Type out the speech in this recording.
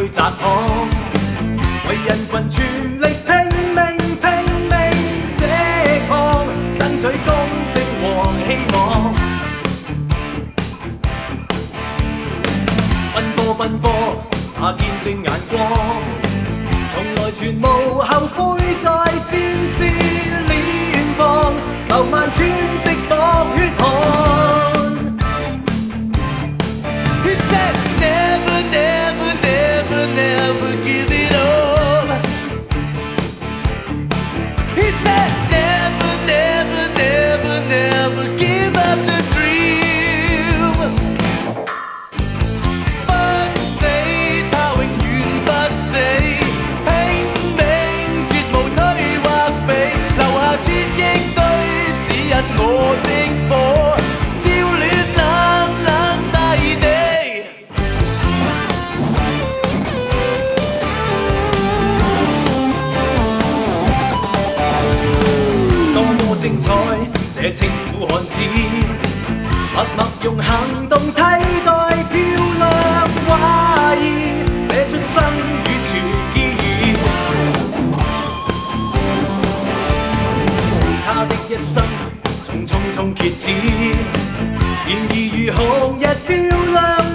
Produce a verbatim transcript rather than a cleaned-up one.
去砸行，为人群全力拼命拼命这抗，争取公正和希望。奔波奔波，那见证眼光，從來全無後悔，再戰士臉龐，流萬寸直落血汗。He said never never never never give it up. He said never never never never give up the dream. 不死，他永遠不死，拼命絕無退或避，留下千億堆指引我的火，照戀冷冷大地。多麼精彩，這清苦漢子，默默用行動替代漂亮畫意，寫出生與全意義。他的一生從匆匆揭止，然而如紅日照亮